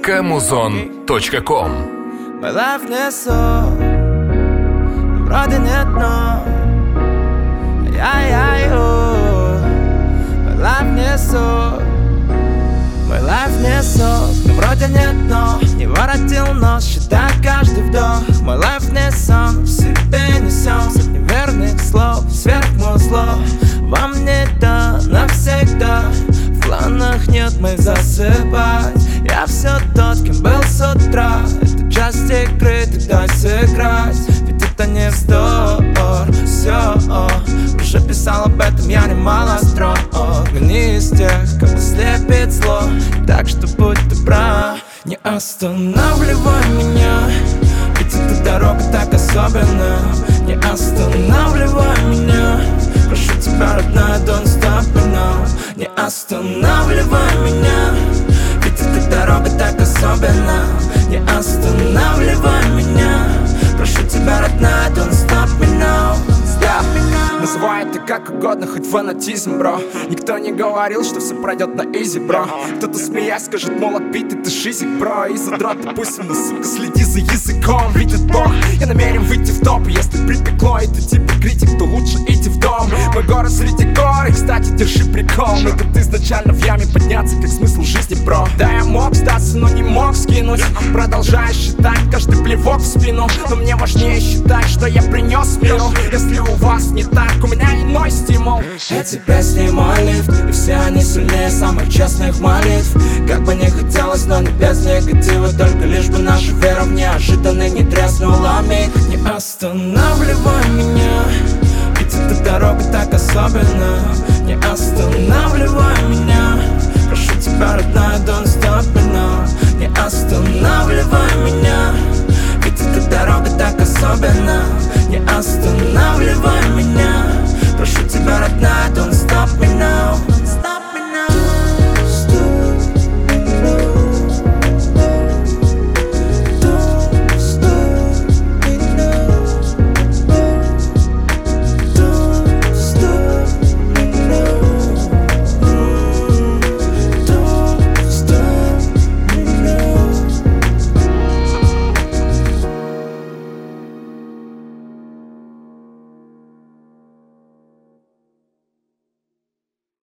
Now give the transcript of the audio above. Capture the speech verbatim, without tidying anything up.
кэмузон точка ком. Мой лайф не сон, вроде нет, но Ай-яй-яй-о. Мой лайф не сон, мой лайф не сон, но вроде нет, но не воротил нос, считай каждый вдох. Мой лайф не сон, в себе несем сотни верных слов, сверхмозлов. Во мне да навсегда, в планах нет моих засыпать. Я все тот, кем был с утра. Это часть игры, ты дай сыграть, ведь это не вздор. Все, уже писал об этом я немало строк. Мы не из тех, кого слепит зло, так что будь добра, не останавливай меня, ведь эта дорога так особенная. Не останавливай меня, прошу тебя, родная, don't stop me now. Не останавливай меня, ведь эта дорога так особенная. Не останавливай меня, прошу тебя, родная, don't stop me now. Stop me now. Называй это как угодно, хоть фанатизм, бро. Никто не говорил, что все пройдет на изи, бро. Кто-то смеясь скажет, мол, отбитый ты шизик, бро. И задрот допустим, но, сука, следи за языком. Видит Бог, я намерен выйти в топ. Если припекло и ты типа критик, то лучше идти в дом. Мой город среди гор, и, кстати, держи прикол. Но тут изначально в яме подняться, как смысл жизни, бро. Да, я мог сдаться, но не мог скинуть. Продолжаю считать каждый плевок в спину, но мне важнее считать, что я принес миру. Если у вас не так, у меня иной стимул. Эти песни мой лифт, и все они сильнее самых честных молитв. Как бы не хотелось, но не без негатива, только лишь бы наша вера в неожиданный не треснула миг. Не останавливай меня, ведь эта дорога так особенная.